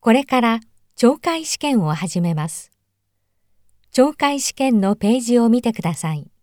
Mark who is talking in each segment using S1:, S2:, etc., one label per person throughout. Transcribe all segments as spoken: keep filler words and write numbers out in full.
S1: これから懲戒試験を始めます。懲戒試験のページを見てください。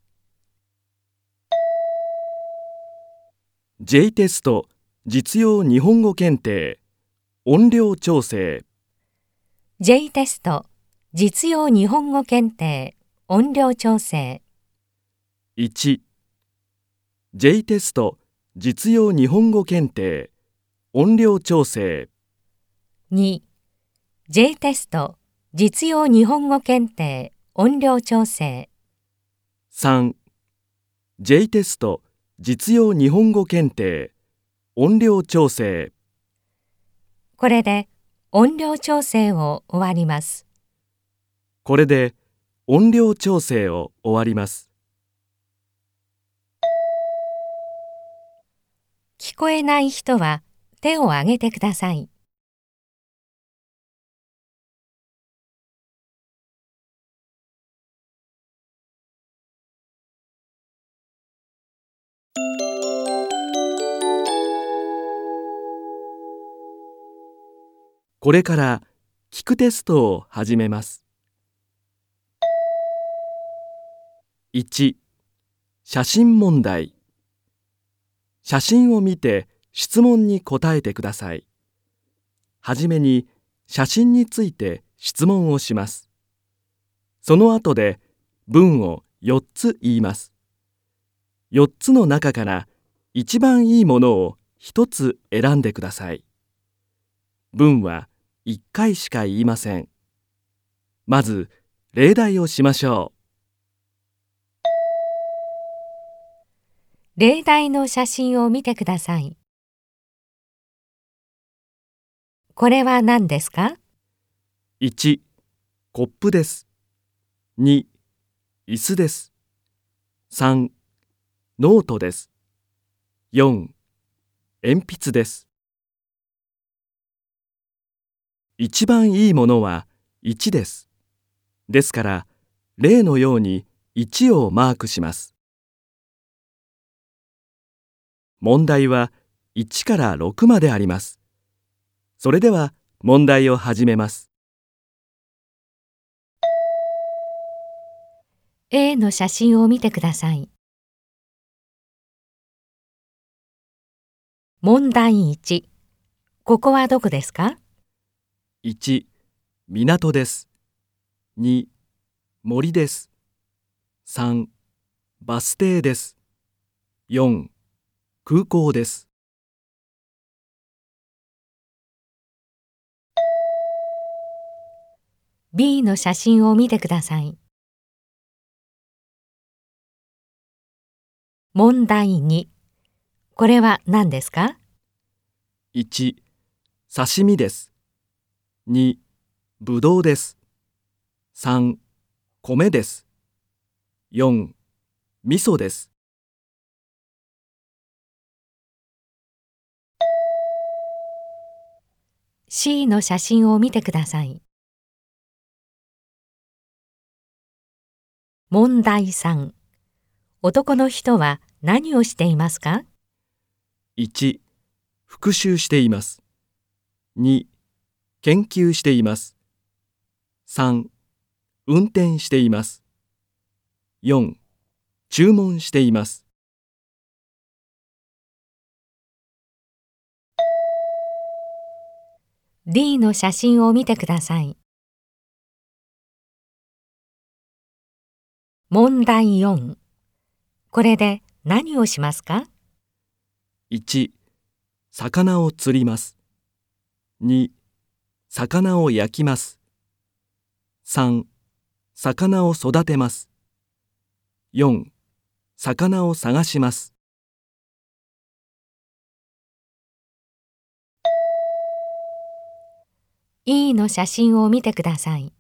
S2: J テスト実用日本語検定音量調整
S1: J テスト実用日本語検定音量調整
S2: いち J テスト実用日本語検定音量調整
S1: に J テスト実用日本語検定音量調整
S2: さん J テスト実用日本語検定音量調整
S1: これで音量調整を終わります。
S2: これで音量調整を終わります。
S1: 聞こえない人は手を挙げてください。
S2: これから聞くテストを始めます。いち、写真問題。写真を見て質問に答えてください。はじめに写真について質問をします。その後で文をよっつ言います。よっつの中から一番いいものをひとつ選んでください。文はいっかいしか言いません。まず例題をしましょ
S1: う。例題の写真を見てください。これは何ですか？
S2: いち、コップです。に、椅子です。さん、ノートです。よん、鉛筆です。一番いいものはいちです。ですから、例のようにいちをマークします。問題はいちからろくまであります。それでは問題を始めます。
S1: A の写真を見てください。問題いち、ここはどこですか？
S2: いち、港です。に、森です。さん、バス停です。よん、空港です。
S1: B の写真を見てください。問題に、これは何ですか？
S2: いち、刺身です。に、ぶどうです。さん、米です。よん、味噌です。
S1: C の写真を見てください。問題さん、男の人は何をしていますか？
S2: いち、復習しています。に、研究しています。さん、運転しています。よん、注文しています。
S1: D の写真を見てください。問題よん、これで何をしますか？
S2: いち、魚を釣ります。に、魚を焼きます。さん、魚を育てます。よん、魚を探します。
S1: E の写真を見てください。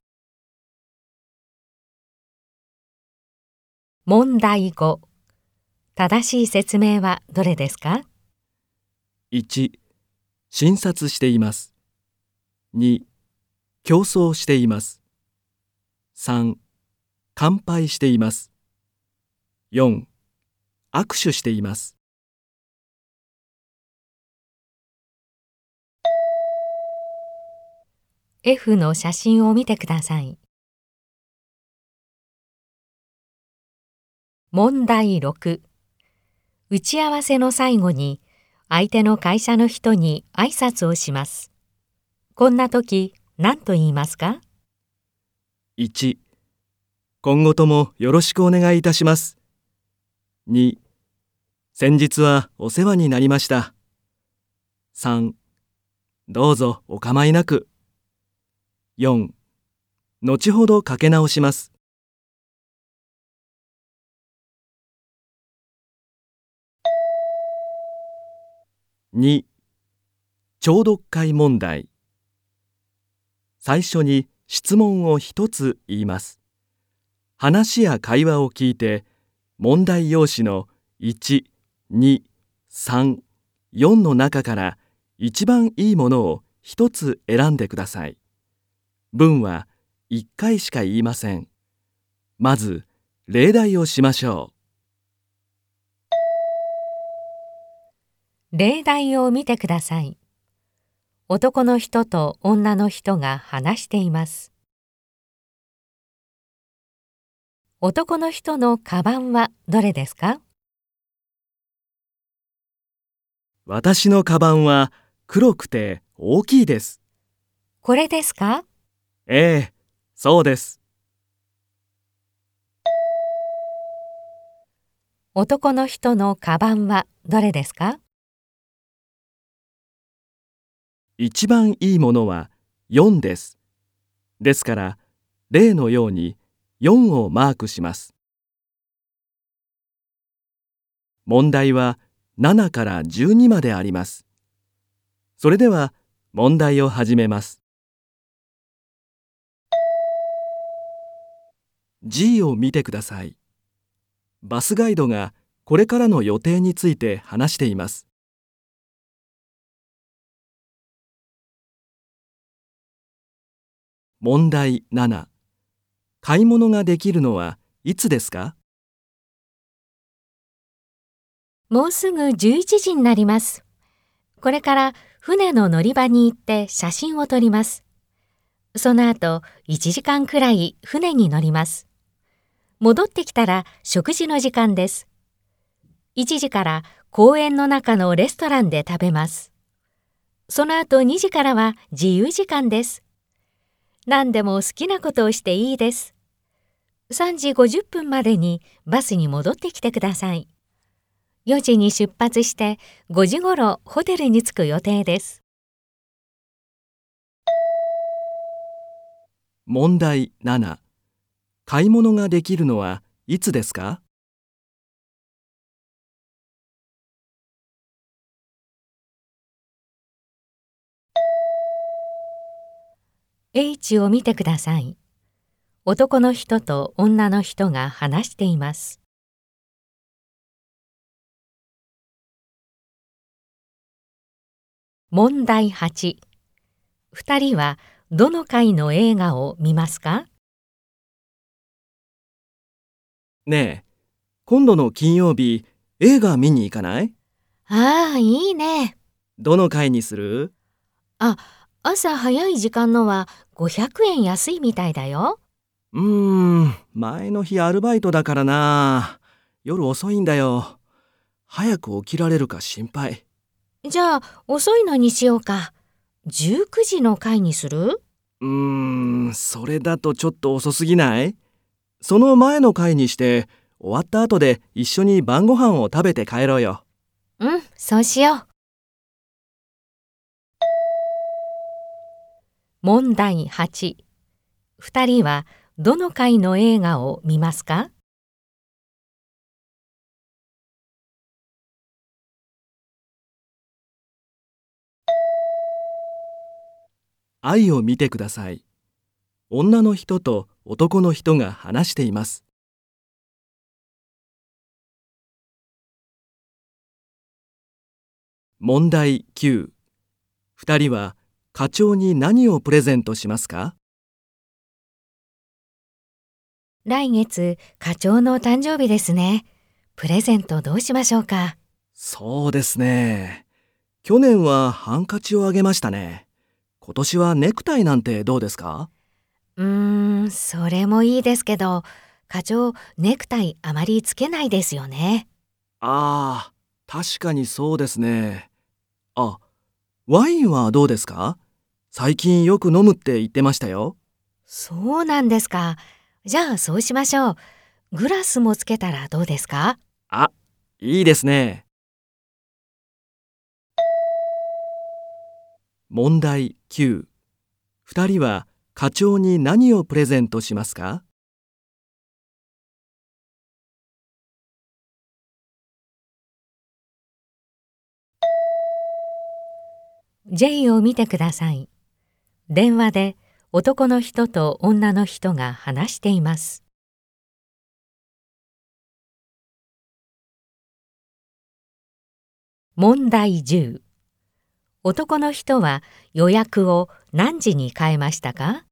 S1: 問題ご、正しい説明はどれですか？
S2: いち、診察しています。に、競争しています。さん、乾杯しています。よん、握手しています。
S1: F の写真を見てください。問題ろく。打ち合わせの最後に相手の会社の人に挨拶をします。こんな時何と言いますか？
S2: いち、今後ともよろしくお願いいたします。に、先日はお世話になりました。さん、どうぞお構いなく。よん、後ほどかけ直します。に、聴読会問題。最初に質問を一つ言います。話や会話を聞いて、問題用紙のいち、に、さん、よんの中から一番いいものを一つ選んでください。文はいっかいしか言いません。まず、例題をしましょう。
S1: 例題を見てください。男の人と女の人が話しています。男の人のカバンはどれですか？
S2: 私のカバンは黒くて大きいです。
S1: これですか？
S2: ええ、そうです。
S1: 男の人のカバンはどれですか？
S2: 一番いいものはよんです。ですから、例のようによんをマークします。問題はななからじゅうにまであります。それでは問題を始めます。G を見てください。バスガイドがこれからの予定について話しています。問題なな。買い物ができるのはいつですか？
S1: もうすぐじゅういちじになります。これから船の乗り場に行って写真を撮ります。その後、いちじかんくらい船に乗ります。戻ってきたら食事の時間です。いちじから公園の中のレストランで食べます。その後にじからは自由時間です。何でも好きなことをしていいです。さんじごじゅっぷんまでにバスに戻ってきてください。よじに出発してごじごろホテルに着く予定です。
S2: 問題なな。買い物ができるのはいつですか？
S1: H を見てください。男の人と女の人が話しています。問題はち。ふたりはどの回の映画を見ますか？
S2: ねえ、今度の金曜日、映画見に行かない？
S1: ああ、いいね。
S2: どの回にする？
S1: あ、朝早い時間のはごひゃくえん安いみたいだよ。
S2: うーん、前の日アルバイトだからな。夜遅いんだよ。早く起きられるか心配。
S1: じゃあ遅いのにしようか。じゅうくじの回にする？
S2: うーん、それだとちょっと遅すぎない？その前の回にして、終わった後で一緒に晩ご飯を食べて帰ろうよ。
S1: うん、そうしよう。問題はち。ふたりはどの回の映画を見ますか？
S2: 愛を見てください。女の人と男の人が話しています。問題きゅう。ふたりは課長に何をプレゼントしますか？
S1: 来月、課長の誕生日ですね。プレゼントどうしましょうか？
S2: そうですね。去年はハンカチをあげましたね。 今年はネクタイなんてどうですか？
S1: うーん、それもいいですけど、課長、ネクタイあまりつけないですよね。
S2: ああ、確かにそうですね。あ、ワインはどうですか？最近よく飲むって言ってましたよ。
S1: そうなんですか。じゃあそうしましょう。グラスもつけたらどうですか？
S2: あ、いいですね。問題きゅう。ふたりは課長に何をプレゼントしますか？
S1: J を見てください。電話で男の人と女の人が話しています。問題じゅう。男の人は予約を何時に変えましたか？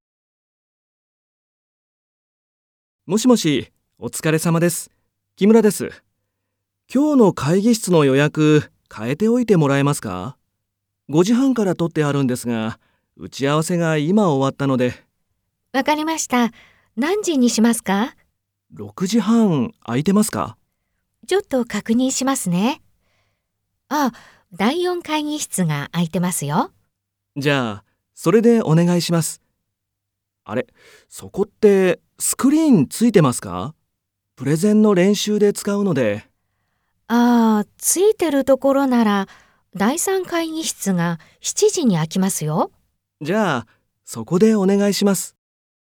S2: もしもし、お疲れ様です。木村です。今日の会議室の予約、変えておいてもらえますか？ごじはんから取ってあるんですが、打ち合わせが今終わったので。
S1: わかりました。何時にしますか？
S2: ろくじはん空いてますか？
S1: ちょっと確認しますね。あ、だいよん会議室が空いてますよ。
S2: じゃあ、それでお願いします。あれ、そこってスクリーンついてますか？プレゼンの練習で使うので。
S1: ああ、ついてるところなら、だいさん会議室がしちじに空きますよ。
S2: じゃあ、そこでお願いします。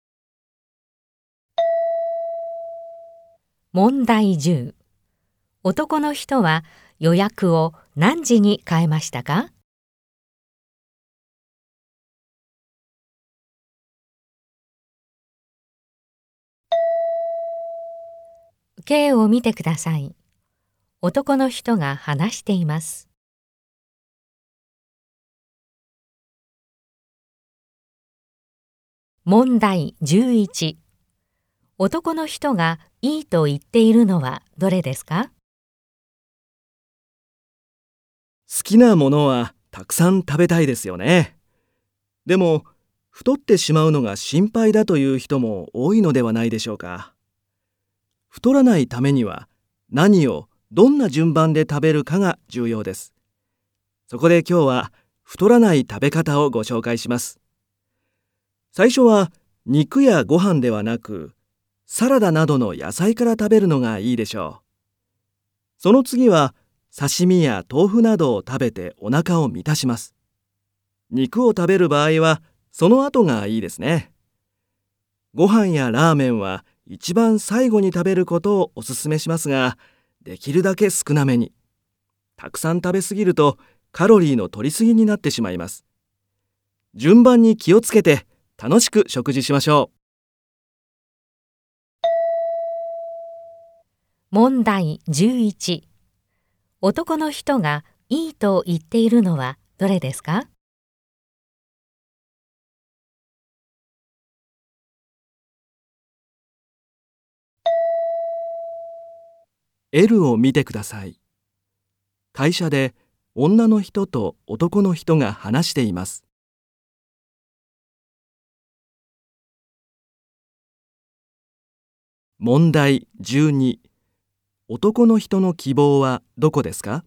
S1: 問題じゅう。男の人は予約を何時に変えましたか？K を見てください。男の人が話しています。問題じゅういち。男の人がいいと言っているのはどれですか？
S2: 好きなものはたくさん食べたいですよね。でも、太ってしまうのが心配だという人も多いのではないでしょうか。太らないためには何をどんな順番で食べるかが重要です。そこで今日は太らない食べ方をご紹介します。最初は肉やご飯ではなく、サラダなどの野菜から食べるのがいいでしょう。その次は刺身や豆腐などを食べてお腹を満たします。肉を食べる場合はその後がいいですね。ご飯やラーメンは一番最後に食べることをおすすめしますが、できるだけ少なめに。たくさん食べ過ぎるとカロリーの摂りすぎになってしまいます。順番に気をつけて楽しく食事しましょう。
S1: 問題じゅういち。男の人がいいと言っているのはどれですか？
S2: L を見てください。会社で女の人と男の人が話しています。問題じゅうに。男の人の希望はどこですか？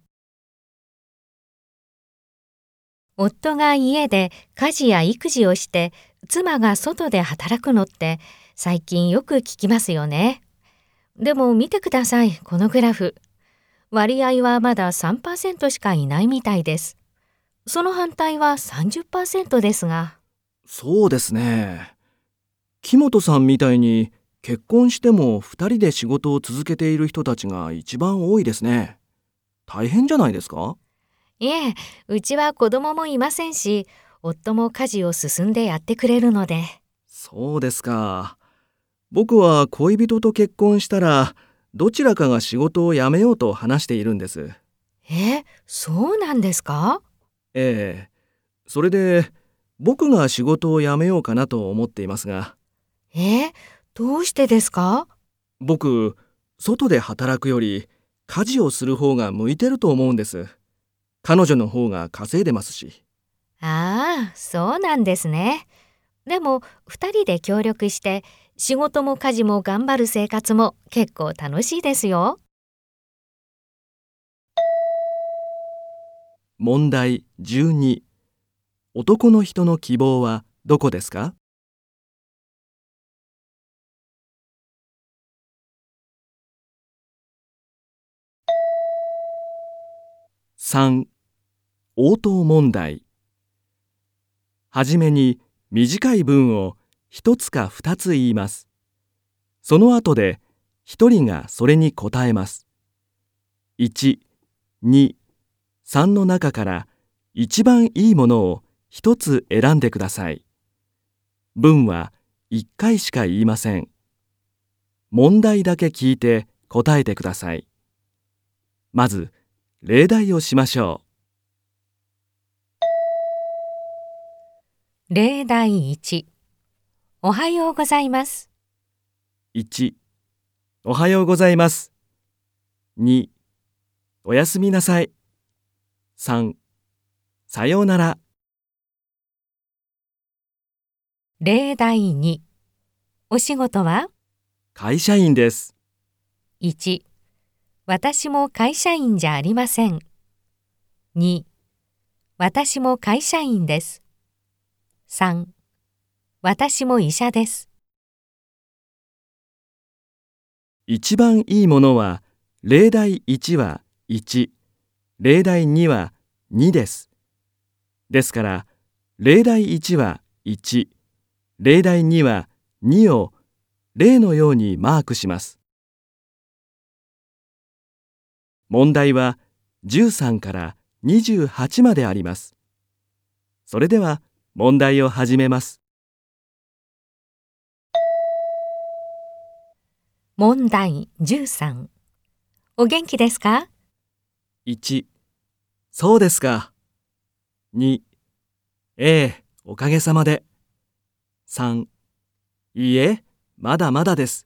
S1: 夫が家で家事や育児をして妻が外で働くのって最近よく聞きますよね。でも見てください、このグラフ。割合はまだ さんパーセント しかいないみたいです。その反対は さんじゅっパーセント ですが。
S2: そうですね。木本さんみたいに結婚してもふたりで仕事を続けている人たちが一番多いですね。大変じゃないですか？
S1: いえ、うちは子供もいませんし、夫も家事を進んでやってくれるので。
S2: そうですか。僕は恋人と結婚したら、どちらかが仕事を辞めようと話しているんです。
S1: え、そうなんですか？
S2: ええ。それで、僕が仕事を辞めようかなと思っていますが。
S1: え、どうしてですか？
S2: 僕、外で働くより家事をする方が向いてると思うんです。彼女の方が稼いでますし。
S1: あああ、そうなんですね。でも、二人で協力して、仕事も家事も頑張る生活も結構楽しいですよ。
S2: 問題じゅうに。男の人の希望はどこですか？さん、応答問題。はじめに短い文を一つか二つ言います。その後で一人がそれに答えます。いち、に、さんの中から一番いいものを一つ選んでください。文はいっかいしか言いません。問題だけ聞いて答えてください。まず、例題をしましょ
S1: う。例題いち。おはようございます。
S2: いち、おはようございます。に、おやすみなさい。さん、さようなら。
S1: 例題に。お仕事は？
S2: 会社員です。
S1: いち、私も会社員じゃありません。に、私も会社員です。さん、私も医者です。
S2: 一番いいものは、例題いちはいち、例題にはにです。ですから、例題いちはいち、例題にはにを例のようにマークします。問題はじゅうさんからにじゅうはちまであります。それでは問題を始めます。
S1: 問題じゅうさん。お元気ですか？
S2: いち、そうですか。に、ええ、おかげさまで。さん、いいえ、まだまだです。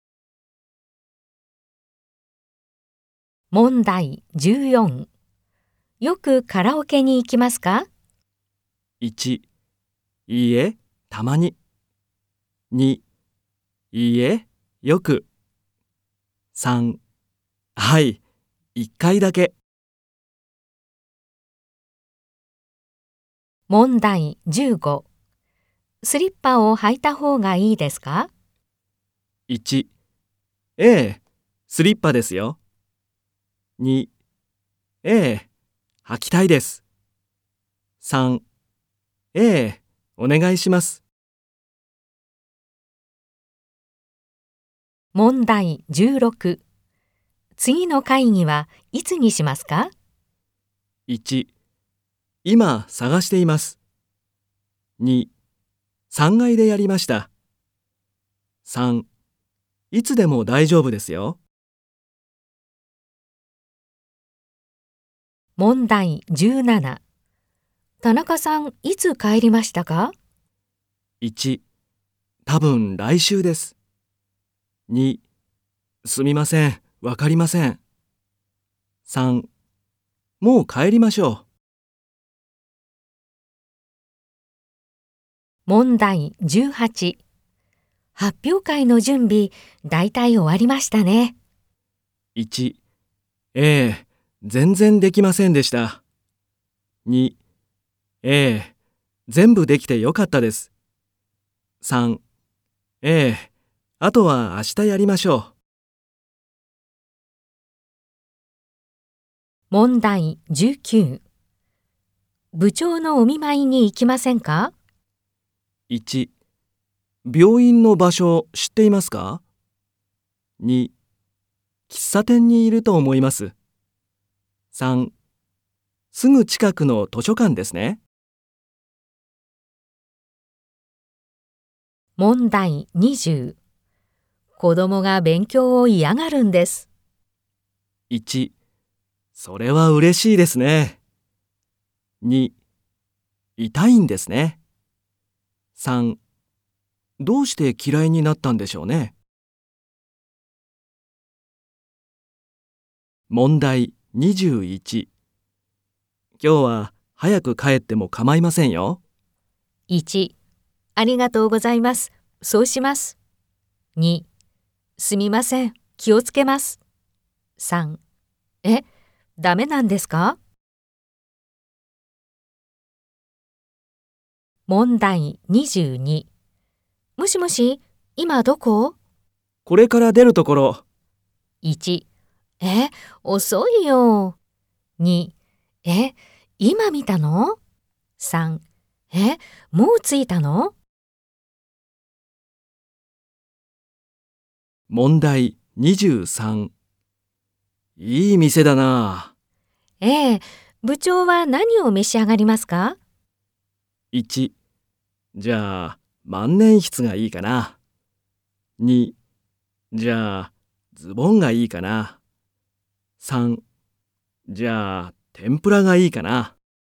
S1: 問題じゅうよん。よくカラオケに行きますか？
S2: いち、いいえ、たまに。に、いいえ、よく。さん、はい、いっかいだけ。
S1: 問題じゅうご。スリッパを履いた方がいいですか？
S2: いち、ええ、スリッパですよ。に、ええ、履きたいです。さん、ええ、お願いします。
S1: 問題じゅうろく。次の会議はいつにしますか？
S2: いち、今探しています。に、さんがいでやりました。さん、いつでも大丈夫ですよ。
S1: 問題じゅうなな。田中さん、いつ帰りましたか？
S2: いち、多分来週です。に、すみません、わかりません。さん、もう帰りましょう。
S1: 問題じゅうはち。発表会の準備、だいたい終わりましたね。
S2: いち、ええ、全然できませんでした。に、ええ、全部できてよかったです。さん、ええ、あとは明日やりましょう。
S1: 問題じゅうきゅう。部長のお見舞いに行きませんか？
S2: いち、病院の場所知っていますか？に、喫茶店にいると思います。さん、すぐ近くの図書館ですね。
S1: 問題にじゅう。子供が勉強を嫌がるんです。
S2: いち、それは嬉しいですね。に、痛いんですね。さん、どうして嫌いになったんでしょうね。問題にじゅういち。今日は早く帰っても構いませんよ。
S1: いち、ありがとうございます。そうします。に、すみません。気をつけます。さん、え、ダメなんですか？問題にじゅうに。もしもし、今どこ？
S2: これから出るところ。
S1: いち、え、遅いよ。に、え、今見たの？さん、え、もう着いたの？
S2: 問題にじゅうさん。いい店だな。
S1: ええ、部長は何を召し上がりますか？
S2: いち、じゃあ万年筆がいいかな。に、じゃあズボンがいいかな。さん、じゃあ天ぷらがいいかな。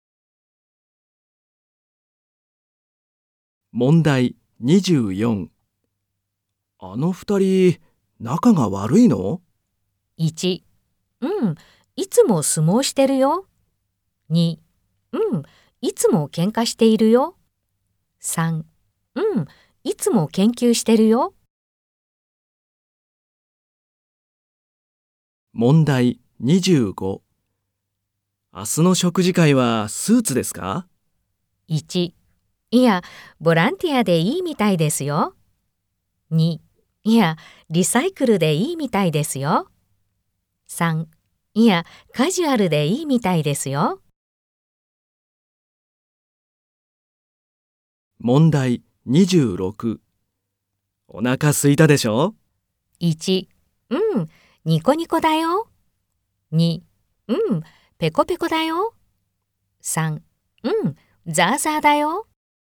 S2: 問題にじゅうよん。あの二人、仲が悪いの？
S1: いち、うん、いつも相撲してるよ。に、うん、いつも喧嘩しているよ。さん、うん、いつも研究してるよ。
S2: 問題にじゅうご。明日の食事会はスーツですか？
S1: いち、いや、ボランティアでいいみたいですよ。に、いや、リサイクルでいいみたいですよ。さん、いや、カジュアルでいいみたいですよ。
S2: 問題にじゅうろく。お腹すいたでしょ？
S1: いち、うん、ニコニコだよ。に、うん、ペコペコだよ。さん、うん、ザーザーだよ。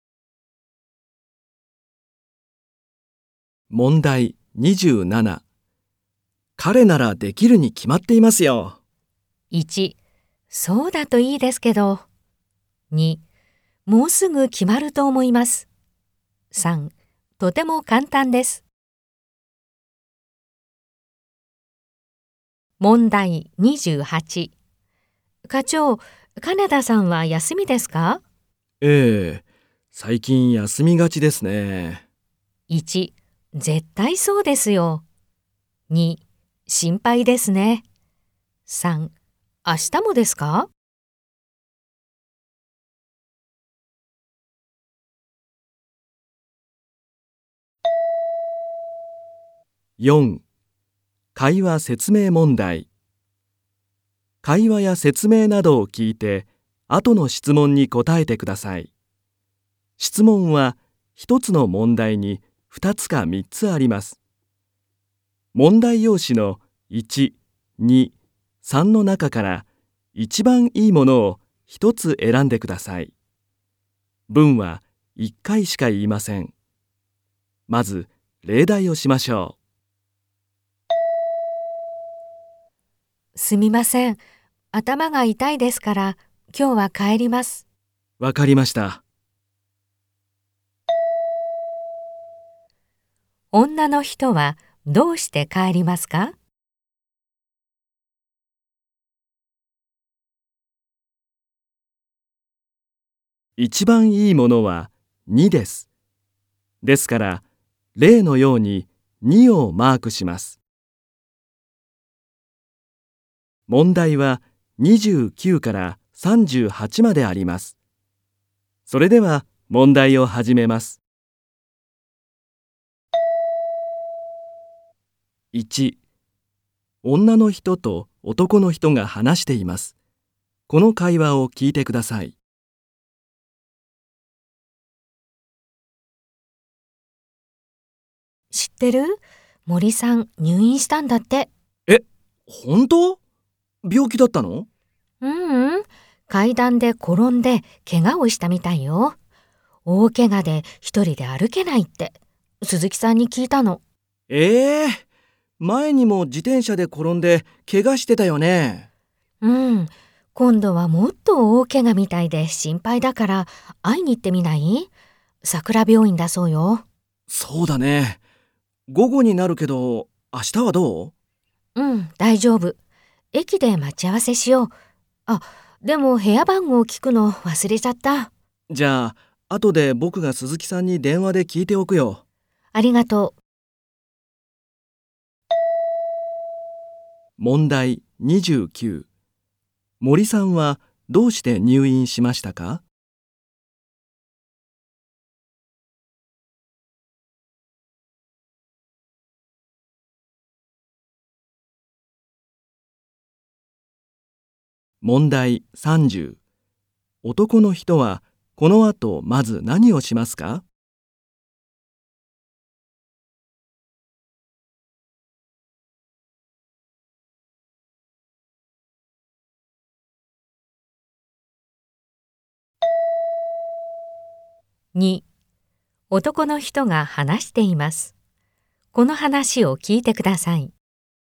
S2: 問題にじゅうなな。彼ならできるに決まっていますよ。
S1: いち、そうだといいですけど。に、もうすぐ決まると思います。さん、とても簡単です。問題にじゅうはち。課長、金田さんは休みですか？
S2: ええ、最近休みがちですね。
S1: いち、絶対そうですよ。に、心配ですね。さん、明日もですか？
S2: よん、会話説明問題。会話や説明などを聞いて、後の質問に答えてください。質問はひとつの問題にふたつかみっつあります。問題用紙のいち、に、さんの中から一番いいものをひとつ選んでください。文はいっかいしか言いません。まず例題をしましょ
S1: すみません。頭が痛いですから、今日は帰ります。
S2: う。わかりました。
S1: 女の人はどうして帰りますか？
S2: 一番いいものはにです。ですから、例のようににをマークします。問題はにじゅうきゅうからさんじゅうはちまであります。それでは問題を始めます。いち、女の人と男の人が話しています。この会話を聞いてください。
S1: 知ってる？森さん入院したんだって。
S2: え、本当？病気だったの？
S1: ううん、階段で転んで怪我をしたみたいよ。大怪我で一人で歩けないって鈴木さんに聞いたの。
S2: ええ、前にも自転車で転んで怪我してたよね。
S1: うん、今度はもっと大怪我みたいで心配だから会いに行ってみない？桜病院だそうよ。
S2: そうだね。午後になるけど、明日はどう？
S1: うん、大丈夫。駅で待ち合わせしよう。あ、でも部屋番号聞くの忘れちゃった。
S2: じゃあ、 後で僕が鈴木さんに電話で聞いておくよ。
S1: ありがとう。
S2: 問題にじゅうきゅう。森さんはどうして入院しましたか？問題さんじゅう。男の人はこの後まず何をしますか？
S1: に、男の人が話しています。この話を聞いてください。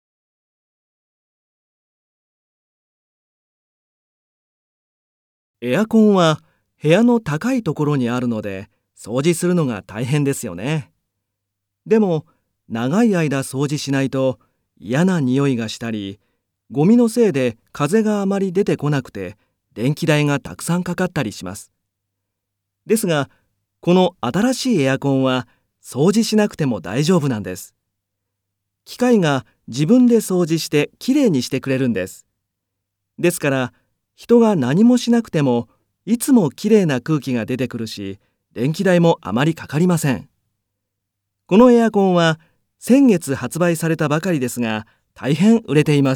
S2: エアコンは部屋の高いところにあるので掃除するのが大変ですよね。でも長い間掃除しないと嫌な匂いがしたり、ゴミのせいで風があまり出てこなくて電気代がたくさんかかったりします。ですが、この新しいエアコンは掃除しなくても大丈夫なんです。機械が自分で掃除してきれいにしてくれるんです。ですから、人が何もしなくてもいつもきれいな空気が出てくるし、電気代もあまりかかりません。このエアコンは先月発売されたばかりですが、大変売れています。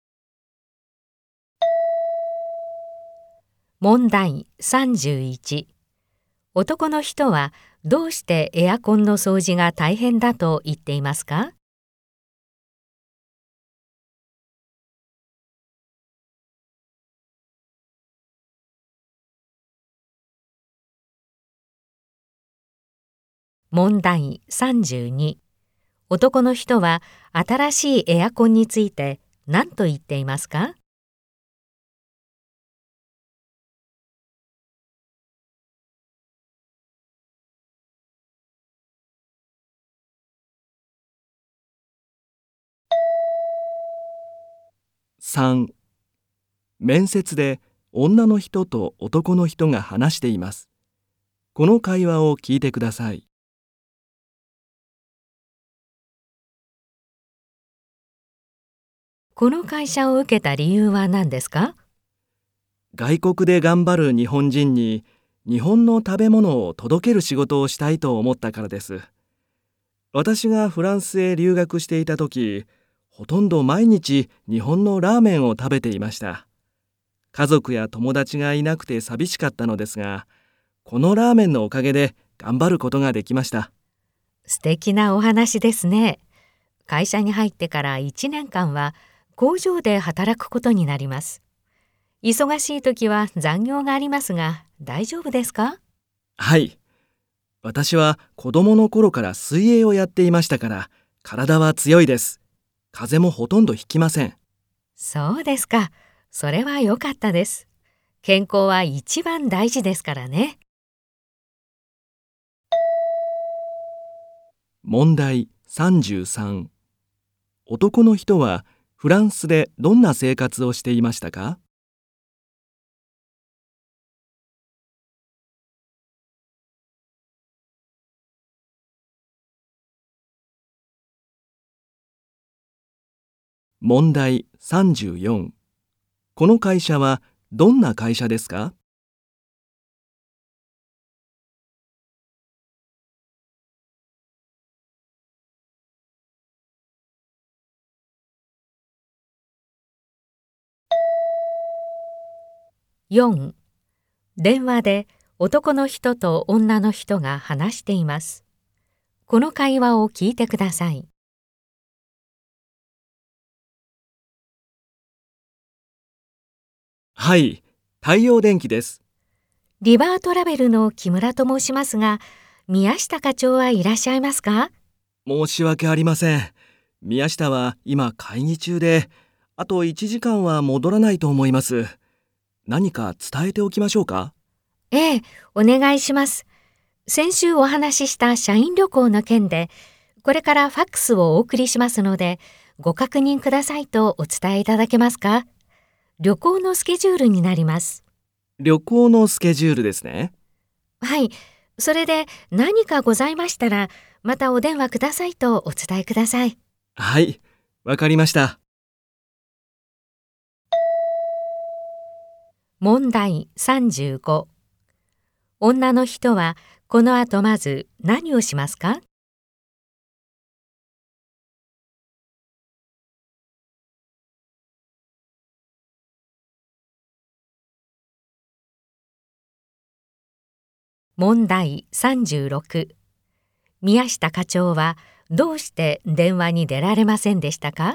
S1: 問題さんじゅういち。男の人はどうしてエアコンの掃除が大変だと言っていますか？問題さんじゅうに。男の人は新しいエアコンについて何と言っていますか？
S2: さん、面接で女の人と男の人が話しています。この会話を聞いてください。
S1: この会社を受けた理由は何ですか？
S2: 外国で頑張る日本人に日本の食べ物を届ける仕事をしたいと思ったからです。私がフランスへ留学していた時、ほとんど毎日日本のラーメンを食べていました。家族や友達がいなくて寂しかったのですが、このラーメンのおかげで頑張ることができました。
S1: 素敵なお話ですね。会社に入ってからいちねんかんは工場で働くことになります。忙しい時は残業がありますが、大丈夫ですか？
S2: はい。私は子供の頃から水泳をやっていましたから、体は強いです。風邪もほとんどひきません。
S1: そうですか。それは良かったです。健康は一番大事ですからね。
S2: 問題さんじゅうさん。男の人はフランスでどんな生活をしていましたか？問題さんじゅうよん。この会社はどんな会社ですか？
S1: よん、電話で男の人と女の人が話しています。この会話を聞いてください。
S2: はい、太陽電機です。
S1: リバートラベルの木村と申しますが、宮下課長はいらっしゃいますか？
S2: 申し訳ありません。宮下は今会議中で、あといちじかんは戻らないと思います。何か伝えておきましょうか？
S1: ええ、お願いします。先週お話しした社員旅行の件で、これからファックスをお送りしますので、ご確認くださいとお伝えいただけますか？旅行のスケジュールになります。
S2: 旅行のスケジュールですね。
S1: はい。それで何かございましたら、またお電話くださいとお伝えください。
S2: はい、わかりました。
S1: 問題さんじゅうご。女の人はこの後まず何をしますか？問題さんじゅうろく。宮下課長はどうして電話に出られませんでしたか？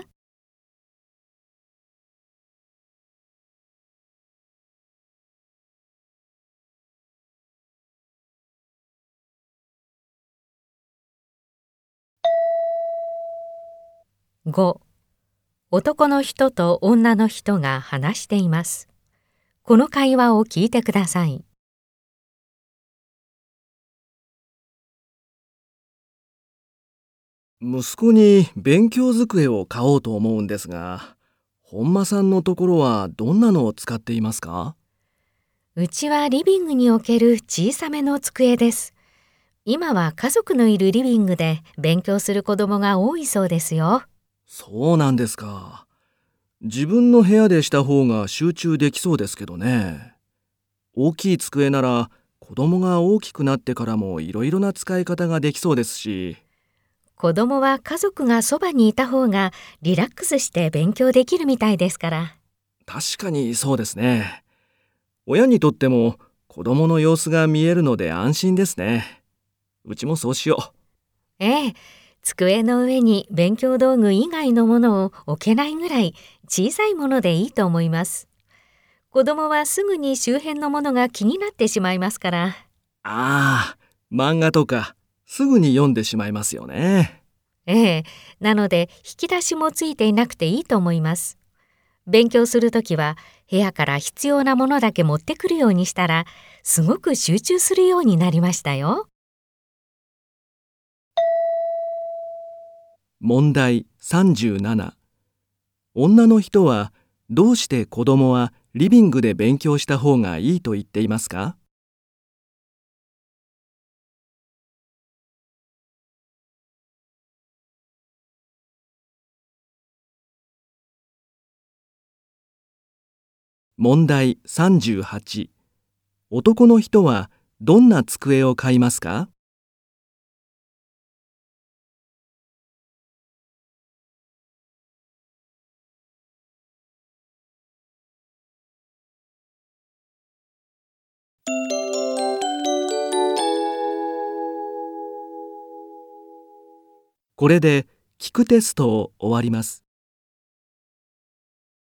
S1: ご、男の人と女の人が話しています。この会話を聞いてください。
S2: 息子に勉強机を買おうと思うんですが、本間さんのところはどんなのを使っていますか？
S1: うちはリビングに置ける小さめの机です。今は家族のいるリビングで勉強する子供が多いそうですよ。
S2: そうなんですか。自分の部屋でした方が集中できそうですけどね。大きい机なら子供が大きくなってからもいろいろな使い方ができそうですし。
S1: 子供は家族がそばにいた方がリラックスして勉強できるみたいですから。
S2: 確かにそうですね。親にとっても子供の様子が見えるので安心ですね。うちもそうしよ
S1: ええ、机の上に勉強道具以外のものを置けないぐらい小さいものでいいと思います。子供はすぐに周辺のものが気になってしまいますから。
S2: う。ああ、漫画とかすぐに読んでしまいますよね。
S1: ええ、なので引き出しもついていなくていいと思います。勉強するときは部屋から必要なものだけ持ってくるようにしたら、すごく集中するようになりましたよ。
S2: 問題さんじゅうなな。女の人はどうして子供はリビングで勉強した方がいいと言っていますか？問題さんじゅうはち。男の人はどんな机を買いますか？これで聞くテストを終わります。